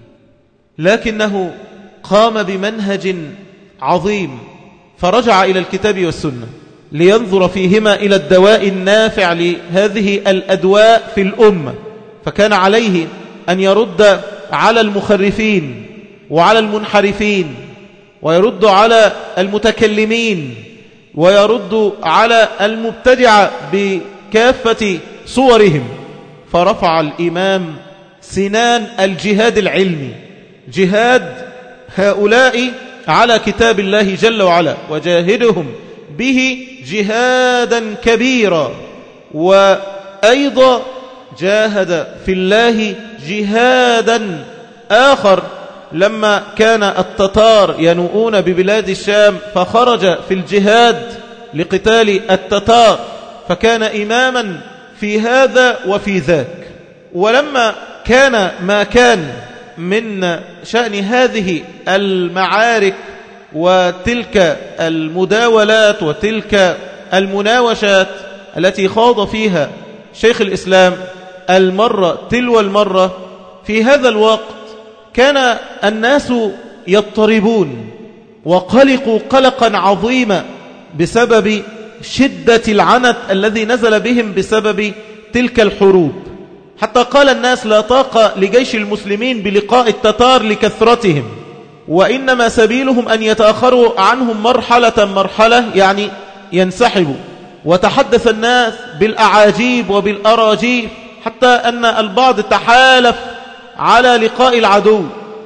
لكنه قام بمنهج عظيم، فرجع إلى الكتاب والسنة لينظر فيهما إلى الدواء النافع لهذه الأدواء في الأمة. فكان عليه أن يرد على المخرفين وعلى المنحرفين، ويرد على المتكلمين، ويرد على المبتدعة بكافة صورهم. فرفع الإمام سنان الجهاد العلمي، جهاد هؤلاء على كتاب الله جل وعلا، وجاهدهم به جهادا كبيرا. وأيضا جاهد في الله جهادا آخر لما كان التتار ينوؤون ببلاد الشام فخرج في الجهاد لقتال التتار، فكان إماما في هذا وفي ذاك. ولما كان ما كان من شأن هذه المعارك وتلك المداولات وتلك المناوشات التي خاض فيها شيخ الإسلام المرة تلو المرة، في هذا الوقت كان الناس يضطربون وقلقوا قلقا عظيما بسبب شدة العنت الذي نزل بهم بسبب تلك الحروب، حتى قال الناس لا طاقة لجيش المسلمين بلقاء التتار لكثرتهم، وإنما سبيلهم أن يتأخروا عنهم مرحلة يعني ينسحبوا. وتحدث الناس بالأعاجيب وبالأراجيب، حتى أن البعض تحالف على لقاء العدو،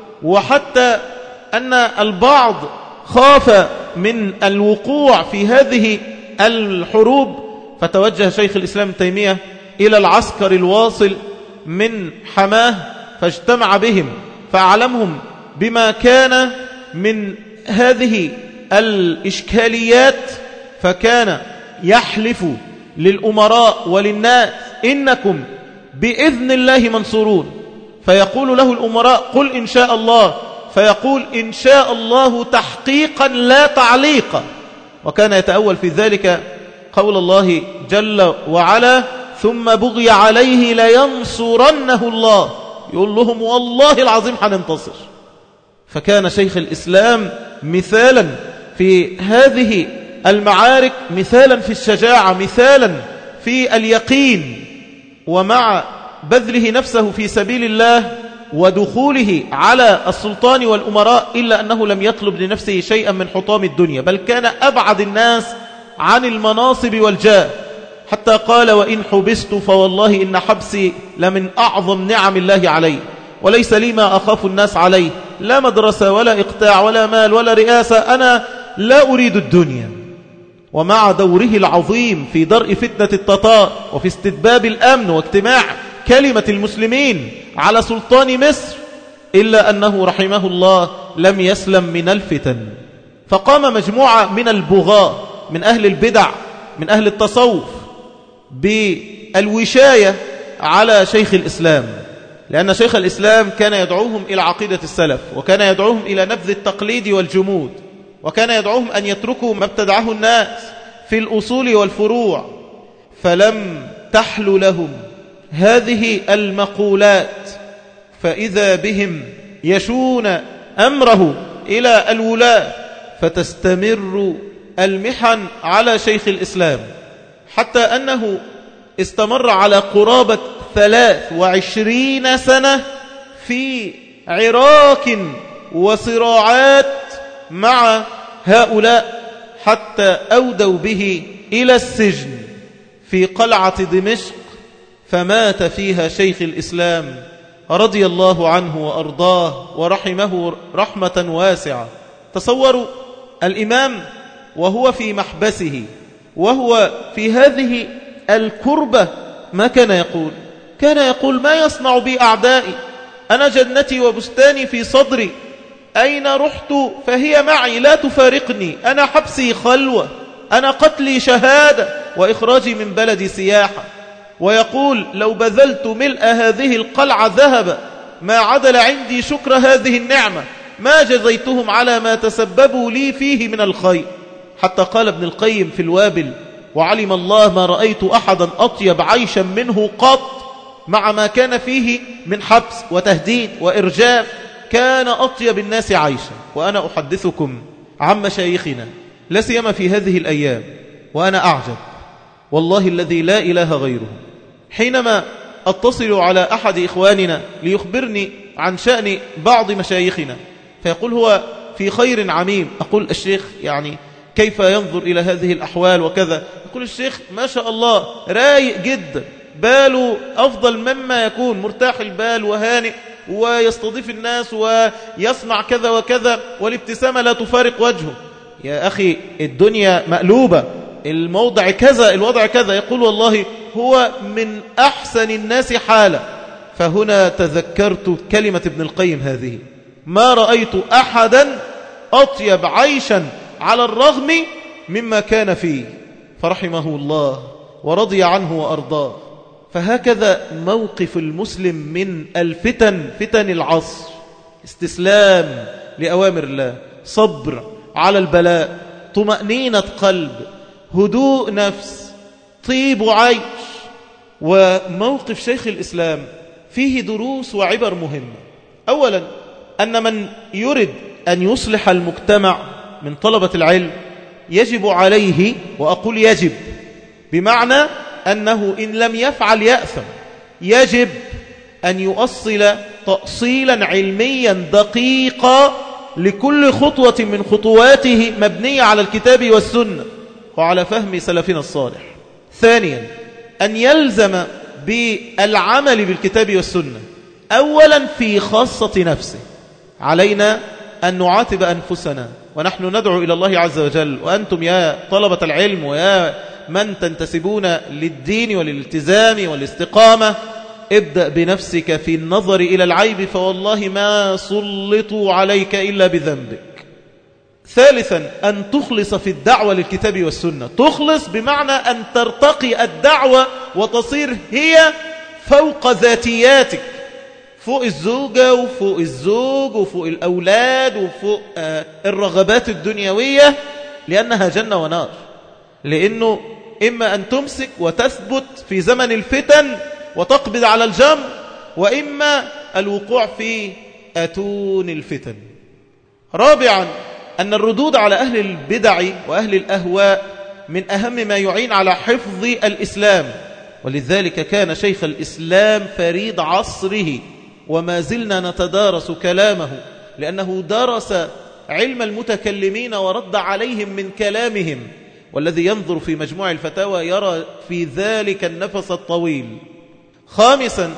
وحتى أن البعض خاف من الوقوع في هذه الحروب، فتوجه شيخ الإسلام تيمية إلى العسكر الواصل من حماه، فاجتمع بهم فأعلمهم بما كان من هذه الإشكاليات، فكان يحلف للأمراء وللناس إنكم بإذن الله منصورون، فيقول له الأمراء قل إن شاء الله، فيقول إن شاء الله تحقيقا لا تعليقا. وكان يتأول في ذلك قول الله جل وعلا ثم بغي عليه لينصرنه الله، يقول لهم والله العظيم هننتصر. فكان شيخ الإسلام مثالا في هذه المعارك، مثالا في الشجاعة، مثالا في اليقين، ومع بذله نفسه في سبيل الله ودخوله على السلطان والأمراء، إلا أنه لم يطلب لنفسه شيئا من حطام الدنيا، بل كان أبعد الناس عن المناصب والجاه، حتى قال وإن حبست فوالله إن حبسي لمن أعظم نعم الله علي، وليس لي ما أخاف الناس عليه، لا مدرسة ولا إقطاع ولا مال ولا رئاسة، أنا لا أريد الدنيا. ومع دوره العظيم في درء فتنة التتار وفي استتباب الأمن واجتماع كلمة المسلمين على سلطان مصر، إلا أنه رحمه الله لم يسلم من الفتن، فقام مجموعة من البغاة من أهل البدع من أهل التصوف بالوشاية على شيخ الإسلام، لأن شيخ الإسلام كان يدعوهم إلى عقيدة السلف، وكان يدعوهم إلى نبذ التقليد والجمود، وكان يدعوهم أن يتركوا ما ابتدعه الناس في الأصول والفروع. فلم تحل لهم هذه المقولات، فإذا بهم يشون أمره إلى الولاة، فتستمر المحن على شيخ الإسلام، حتى أنه استمر على قرابة 23 سنة في عراك وصراعات مع هؤلاء، حتى أودوا به إلى السجن في قلعة دمشق، فمات فيها شيخ الإسلام رضي الله عنه وأرضاه ورحمه رحمة واسعة. تصوروا الإمام وهو في محبسه وهو في هذه الكربة، ما كان يقول؟ كان يقول ما يصنع بي أعدائي، أنا جنتي وبستاني في صدري، أين رحت فهي معي لا تفارقني، أنا حبسي خلوة، أنا قتلي شهادة، وإخراجي من بلدي سياحة. ويقول لو بذلت ملء هذه القلعة ذهب ما عدل عندي شكر هذه النعمة، ما جزيتهم على ما تسببوا لي فيه من الخير. حتى قال ابن القيم في الوابل وعلم الله ما رأيت أحدا أطيب عيشا منه قط، مع ما كان فيه من حبس وتهديد وإرجاف، كان أطيب الناس عيشا. وأنا أحدثكم عن مشايخنا لا سيما في هذه الأيام، وأنا أعجب والله الذي لا إله غيره، حينما أتصل على أحد إخواننا ليخبرني عن شأن بعض مشايخنا، فيقول هو في خير عميم. أقول الشيخ يعني كيف ينظر إلى هذه الأحوال وكذا؟ يقول الشيخ ما شاء الله رايق جدا، باله أفضل مما يكون، مرتاح البال وهانئ ويستضيف الناس ويصنع كذا وكذا، والابتسامة لا تفارق وجهه. يا أخي الدنيا مقلوبة، الموضع كذا، الوضع كذا. يقول والله هو من أحسن الناس حالة. فهنا تذكرت كلمة ابن القيم هذه، ما رأيت أحدا أطيب عيشا على الرغم مما كان فيه، فرحمه الله ورضي عنه وأرضاه. فهكذا موقف المسلم من الفتن، فتن العصر: استسلام لأوامر الله، صبر على البلاء، طمأنينة قلب، هدوء نفس، طيب عيش. وموقف شيخ الإسلام فيه دروس وعبر مهمة. أولا، أن من يريد أن يصلح المجتمع من طلبة العلم يجب عليه، وأقول يجب بمعنى أنه إن لم يفعل يأثم، يجب أن يؤصل تأصيلا علميا دقيقا لكل خطوة من خطواته مبنية على الكتاب والسنة وعلى فهم سلفنا الصالح. ثانيا، أن يلزم بالعمل بالكتاب والسنة. أولا في خاصة نفسه، علينا أن نعاتب أنفسنا ونحن ندعو إلى الله عز وجل. وأنتم يا طلبة العلم ويا من تنتسبون للدين والالتزام والاستقامة، ابدأ بنفسك في النظر إلى العيب، فوالله ما سلطوا عليك إلا بذنبك. ثالثا، أن تخلص في الدعوة للكتاب والسنة. تخلص بمعنى أن ترتقي الدعوة وتصير هي فوق ذاتياتك، فوق الزوجة وفوق الزوج وفوق الأولاد وفوق الرغبات الدنيوية، لأنها جنة ونار. لأنه إما أن تمسك وتثبت في زمن الفتن وتقبض على الجمر، وإما الوقوع في أتون الفتن. رابعا، أن الردود على أهل البدع وأهل الأهواء من أهم ما يعين على حفظ الإسلام. ولذلك كان شيخ الإسلام فريد عصره، وما زلنا نتدارس كلامه، لأنه درس علم المتكلمين ورد عليهم من كلامهم. والذي ينظر في مجموع الفتاوى يرى في ذلك النفس الطويل. خامسا،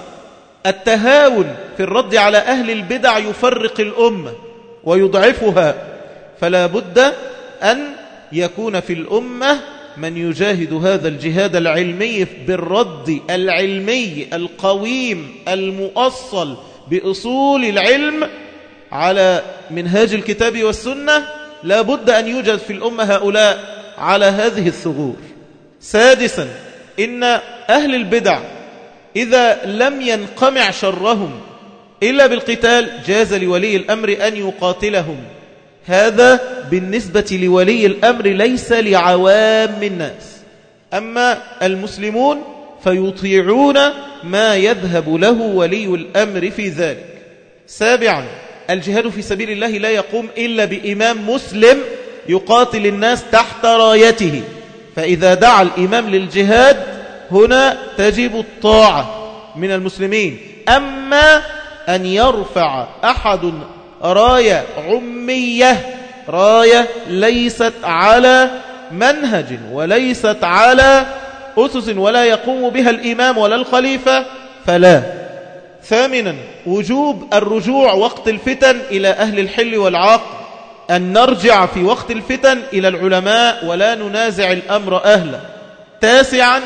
التهاون في الرد على أهل البدع يفرق الأمة ويضعفها، فلا بد أن يكون في الأمة من يجاهد هذا الجهاد العلمي بالرد العلمي القويم المؤصل بأصول العلم على منهاج الكتاب والسنة. لا بد أن يوجد في الأمة هؤلاء على هذه الثغور. سادسا، إن أهل البدع إذا لم ينقمع شرهم إلا بالقتال جاز لولي الأمر أن يقاتلهم. هذا بالنسبة لولي الأمر، ليس لعوام الناس. أما المسلمون فيطيعون ما يذهب له ولي الأمر في ذلك. سابعا، الجهاد في سبيل الله لا يقوم إلا بإمام مسلم يقاتل الناس تحت رايته، فإذا دعا الإمام للجهاد هنا تجب الطاعة من المسلمين. أما أن يرفع أحد راية عمية، راية ليست على منهج وليست على أسس ولا يقوم بها الإمام ولا الخليفة، فلا. ثامنا، وجوب الرجوع وقت الفتن إلى أهل الحل والعقد، أن نرجع في وقت الفتن إلى العلماء ولا ننازع الأمر أهله. تاسعا،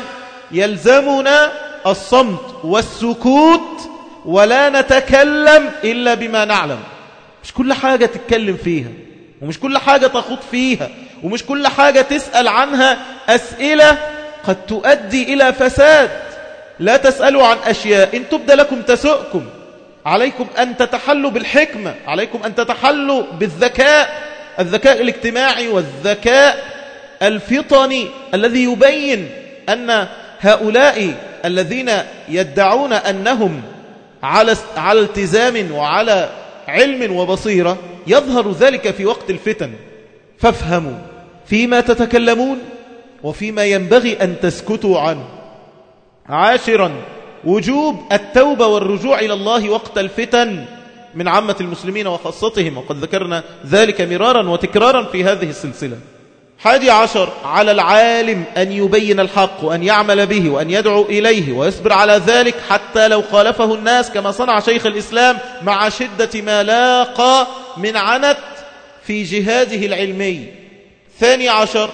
يلزمنا الصمت والسكوت ولا نتكلم إلا بما نعلم. مش كل حاجة تتكلم فيها، ومش كل حاجة تخوض فيها، ومش كل حاجة تسأل عنها أسئلة قد تؤدي إلى فساد. لا تسألوا عن أشياء إن تبدى لكم تسؤكم. عليكم أن تتحلوا بالحكمة، عليكم أن تتحلوا بالذكاء، الذكاء الاجتماعي والذكاء الفطني الذي يبين أن هؤلاء الذين يدعون أنهم على التزام وعلى علم وبصيرة يظهر ذلك في وقت الفتن. فافهموا فيما تتكلمون وفيما ينبغي أن تسكتوا عنه. عاشرا، وجوب التوبة والرجوع إلى الله وقت الفتن من عامة المسلمين وخاصتهم، وقد ذكرنا ذلك مرارا وتكرارا في هذه السلسلة. 11، على العالم أن يبين الحق وأن يعمل به وأن يدعو إليه ويصبر على ذلك حتى لو خالفه الناس، كما صنع شيخ الإسلام مع شدة ما لاقى من عنت في جهاده العلمي. 12،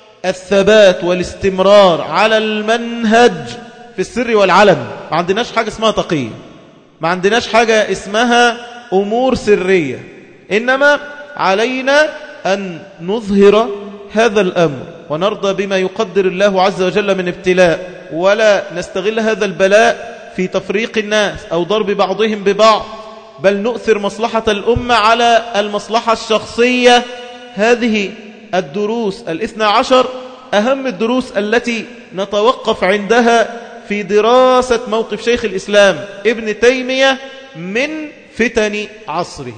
الثبات والاستمرار على المنهج في السر والعلن. ما عندناش حاجة اسمها تقية، ما عندناش حاجة اسمها أمور سرية، إنما علينا أن نظهر هذا الأمر ونرضى بما يقدر الله عز وجل من ابتلاء، ولا نستغل هذا البلاء في تفريق الناس أو ضرب بعضهم ببعض، بل نؤثر مصلحة الأمة على المصلحة الشخصية. هذه الدروس 12 أهم الدروس التي نتوقف عندها في دراسة موقف شيخ الإسلام ابن تيمية من فتن عصره.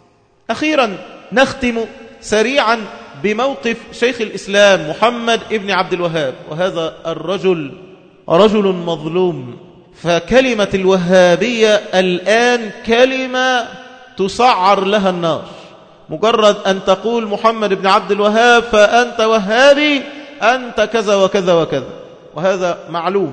أخيرا نختم سريعا بموقف شيخ الإسلام محمد ابن عبد الوهاب، وهذا الرجل رجل مظلوم، فكلمة الوهابية الآن كلمة تسعر لها النار. مجرد أن تقول محمد بن عبد الوهاب فأنت وهابي، أنت كذا وكذا وكذا، وهذا معلوم،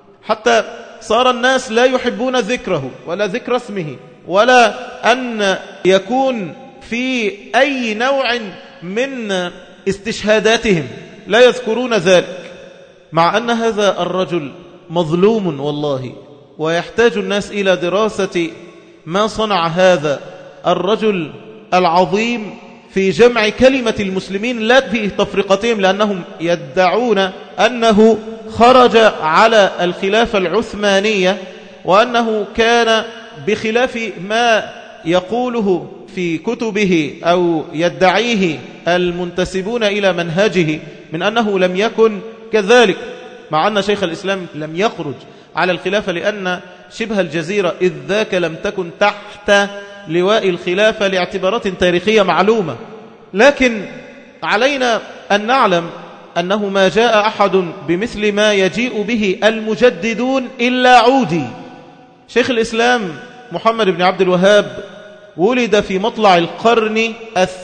حتى صار الناس لا يحبون ذكره ولا ذكر اسمه، ولا أن يكون في أي نوع من استشهاداتهم لا يذكرون ذلك، مع أن هذا الرجل مظلوم والله، ويحتاج الناس إلى دراسة ما صنع هذا الرجل العظيم في جمع كلمة المسلمين لا في تفرقتهم، لأنهم يدعون أنه خرج على الخلافة العثمانية، وأنه كان بخلاف ما يقوله في كتبه أو يدعيه المنتسبون إلى منهجه من أنه لم يكن كذلك، مع أن شيخ الإسلام لم يخرج على الخلافة، لأن شبه الجزيرة إذ ذاك لم تكن تحت لواء الخلافة لاعتبارات تاريخية معلومة. لكن علينا أن نعلم أنه ما جاء أحد بمثل ما يجيء به المجددون إلا عودي. شيخ الإسلام محمد بن عبد الوهاب ولد في مطلع القرن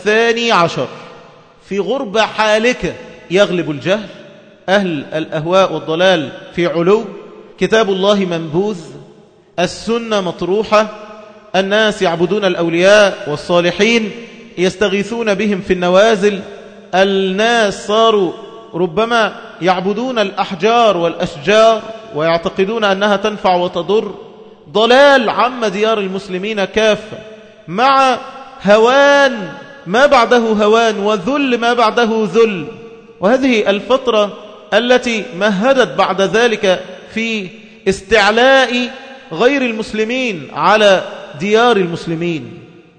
12 في غربة حالكة، يغلب الجهل، أهل الأهواء والضلال في علو، كتاب الله منبوذ، السنة مطروحة، الناس يعبدون الأولياء والصالحين يستغيثون بهم في النوازل، الناس صاروا ربما يعبدون الأحجار والأشجار ويعتقدون أنها تنفع وتضر، ضلال عم ديار المسلمين كافة، مع هوان ما بعده هوان وذل ما بعده ذل. وهذه الفترة التي مهدت بعد ذلك في استعلاء غير المسلمين على ديار المسلمين.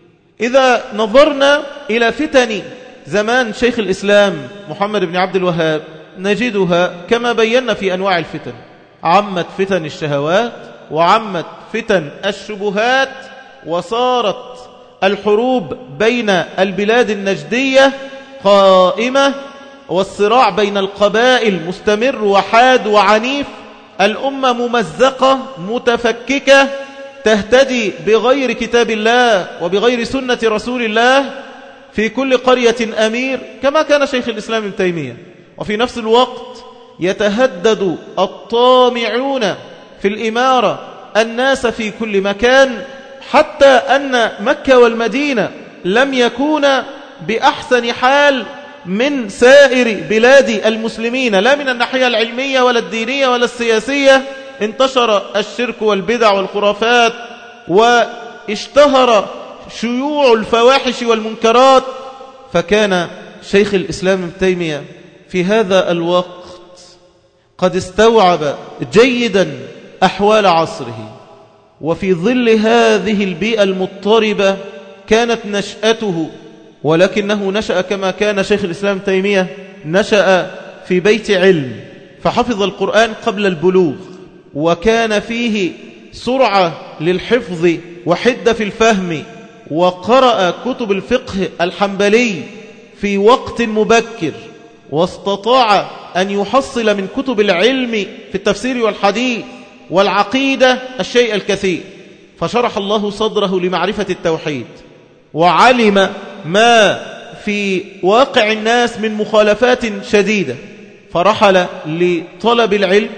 إذا نظرنا إلى فتن زمان شيخ الإسلام محمد بن عبد الوهاب نجدها كما بينا في أنواع الفتن، عمت فتن الشهوات وعمت فتن الشبهات، وصارت الحروب بين البلاد النجدية قائمة، والصراع بين القبائل مستمر وحاد وعنيف، الأمة ممزقة متفككة تهتدي بغير كتاب الله وبغير سنة رسول الله، في كل قرية أمير كما كان شيخ الإسلام ابن تيمية. وفي نفس الوقت يتهدد الطامعون في الإمارة الناس في كل مكان، حتى أن مكة والمدينة لم يكون بأحسن حال من سائر بلاد المسلمين، لا من الناحية العلمية ولا الدينية ولا السياسية. انتشر الشرك والبدع والخرافات، واشتهر شيوع الفواحش والمنكرات، فكان شيخ الإسلام ابن تيمية في هذا الوقت قد استوعب جيدا أحوال عصره. وفي ظل هذه البيئة المضطربة كانت نشأته، ولكنه نشأ كما كان شيخ الإسلام ابن تيمية، نشأ في بيت علم، فحفظ القرآن قبل البلوغ، وكان فيه سرعة للحفظ وحدة في الفهم، وقرأ كتب الفقه الحنبلي في وقت مبكر، واستطاع أن يحصل من كتب العلم في التفسير والحديث والعقيدة الشيء الكثير، فشرح الله صدره لمعرفة التوحيد، وعلم ما في واقع الناس من مخالفات شديدة، فرحل لطلب العلم،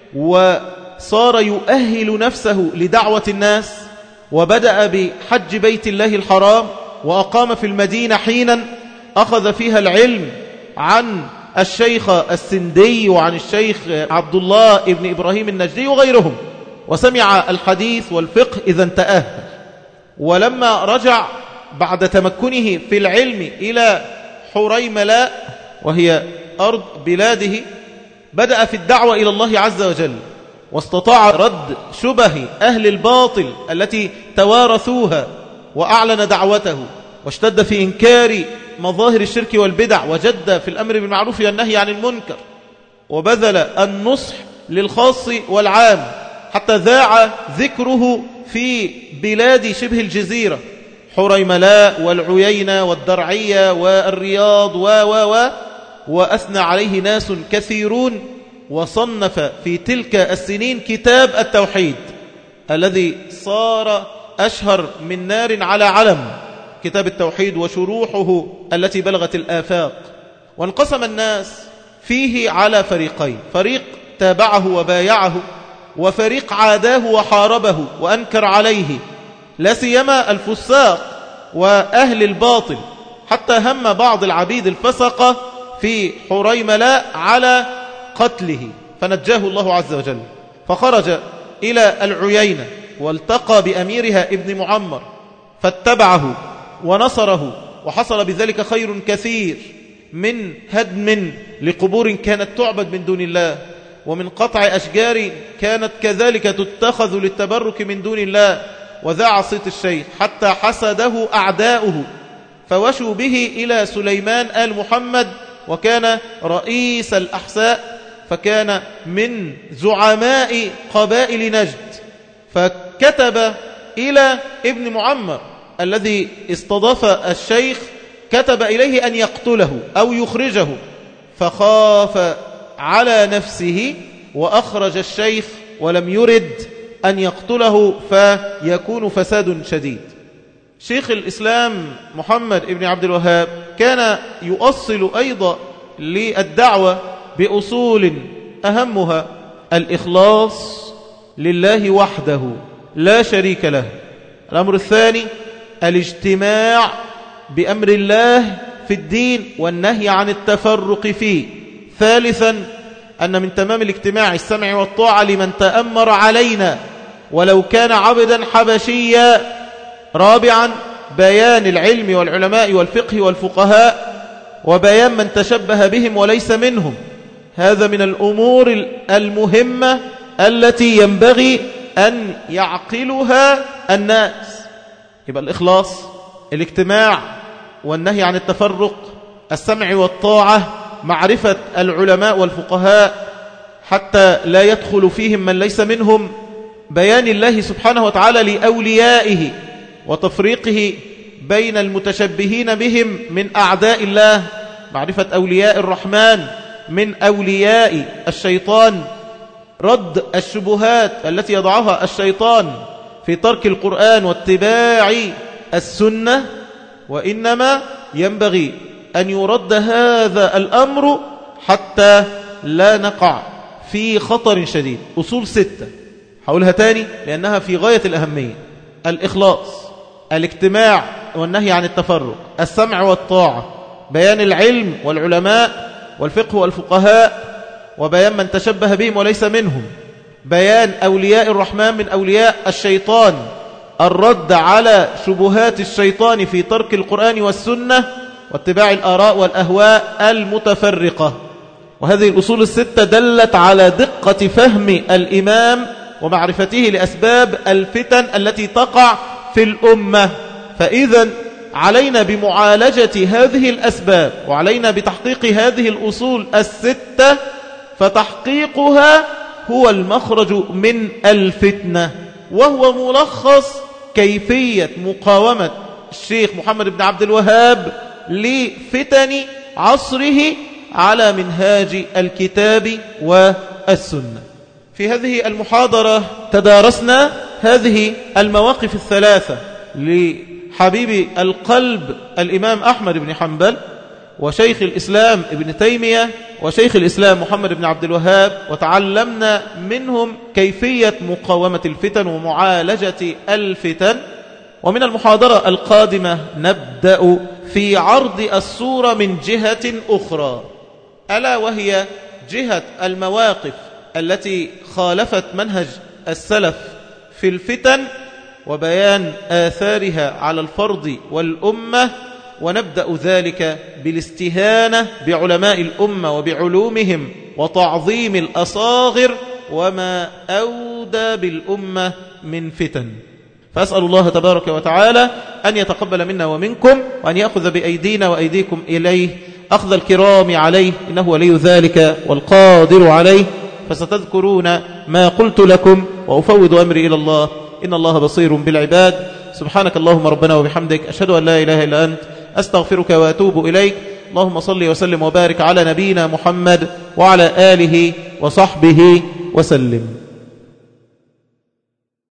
وصار يؤهل نفسه لدعوة الناس، وبدأ بحج بيت الله الحرام، وأقام في المدينة حينا أخذ فيها العلم عن الشيخ السندي وعن الشيخ عبد الله ابن إبراهيم النجدي وغيرهم، وسمع الحديث والفقه إذا تأهل. ولما رجع بعد تمكنه في العلم إلى حريملاء وهي أرض بلاده بدأ في الدعوة إلى الله عز وجل، واستطاع رد شبه أهل الباطل التي توارثوها، وأعلن دعوته واشتد في إنكار مظاهر الشرك والبدع، وجد في الأمر بالمعروف والنهي عن المنكر، وبذل النصح للخاص والعام، حتى ذاع ذكره في بلاد شبه الجزيرة، حريملاء والعيينة والدرعية والرياض وأثنى عليه ناس كثيرون، وصنف في تلك السنين كتاب التوحيد الذي صار أشهر من نار على علم، كتاب التوحيد وشروحه التي بلغت الآفاق. وانقسم الناس فيه على فريقين، فريق تابعه وبايعه، وفريق عاداه وحاربه وأنكر عليه، لا سيما الفساق وأهل الباطل، حتى هم بعض العبيد الفسقة في حريملاء على قتله، فنجاه الله عز وجل، فخرج إلى العيينة والتقى بأميرها ابن معمر، فاتبعه ونصره، وحصل بذلك خير كثير من هدم لقبور كانت تعبد من دون الله، ومن قطع أشجار كانت كذلك تتخذ للتبرك من دون الله، وذاع صيت الشيخ حتى حسده أعداؤه، فوشوا به إلى سليمان آل محمد، وكان رئيس الأحساء، فكان من زعماء قبائل نجد، فكتب إلى ابن معمر الذي استضاف الشيخ، كتب إليه أن يقتله أو يخرجه، فخاف على نفسه وأخرج الشيخ ولم يرد أن يقتله فيكون فساد شديد. شيخ الإسلام محمد بن عبد الوهاب كان يؤصل أيضا للدعوة بأصول أهمها الإخلاص لله وحده لا شريك له. الأمر الثاني الاجتماع بأمر الله في الدين والنهي عن التفرق فيه. ثالثا أن من تمام الاجتماع السمع والطاعة لمن تأمر علينا ولو كان عبدا حبشيا. رابعا بيان العلم والعلماء والفقه والفقهاء وبيان من تشبه بهم وليس منهم. هذا من الأمور المهمة التي ينبغي أن يعقلها الناس. يبقى الإخلاص، الاجتماع والنهي عن التفرق، السمع والطاعة، معرفة العلماء والفقهاء حتى لا يدخل فيهم من ليس منهم، بيان الله سبحانه وتعالى لأوليائه وتفريقه بين المتشبهين بهم من أعداء الله، معرفة أولياء الرحمن من أولياء الشيطان، رد الشبهات التي يضعها الشيطان في ترك القرآن واتباع السنة. وإنما ينبغي أن يرد هذا الأمر حتى لا نقع في خطر شديد. أصول 6 هقولها تاني لأنها في غاية الأهمية: الإخلاص، الاجتماع والنهي عن التفرق، السمع والطاعة، بيان العلم والعلماء والفقه والفقهاء وبيان من تشبه بهم وليس منهم، بيان أولياء الرحمن من أولياء الشيطان، الرد على شبهات الشيطان في ترك القرآن والسنة واتباع الآراء والأهواء المتفرقة. وهذه الأصول 6 دلت على دقة فهم الإمام ومعرفته لأسباب الفتن التي تقع في الأمة. فإذا علينا بمعالجة هذه الأسباب وعلينا بتحقيق هذه الأصول 6، فتحقيقها هو المخرج من الفتنة، وهو ملخص كيفية مقاومة الشيخ محمد بن عبد الوهاب لفتن عصره على منهاج الكتاب والسنة. في هذه المحاضرة تدارسنا هذه المواقف 3 لحبيب القلب الإمام أحمد بن حنبل وشيخ الإسلام ابن تيمية وشيخ الإسلام محمد بن عبد الوهاب، وتعلمنا منهم كيفية مقاومة الفتن ومعالجة الفتن. ومن المحاضرة القادمة نبدأ في عرض الصورة من جهة أخرى، ألا وهي جهة المواقف التي خالفت منهج السلف في الفتن وبيان آثارها على الفرد والأمة، ونبدأ ذلك بالاستهانة بعلماء الأمة وبعلومهم وتعظيم الأصاغر وما أودى بالأمة من فتن. فأسأل الله تبارك وتعالى أن يتقبل منا ومنكم، وأن يأخذ بأيدينا وأيديكم إليه أخذ الكرام عليه، إنه ولي ذلك والقادر عليه. فستذكرون ما قلت لكم، وأفوض أمري إلى الله، إن الله بصير بالعباد. سبحانك اللهم ربنا وبحمدك، أشهد أن لا إله إلا أنت، أستغفرك وأتوب إليك. اللهم صل وسلم وبارك على نبينا محمد وعلى آله وصحبه وسلم.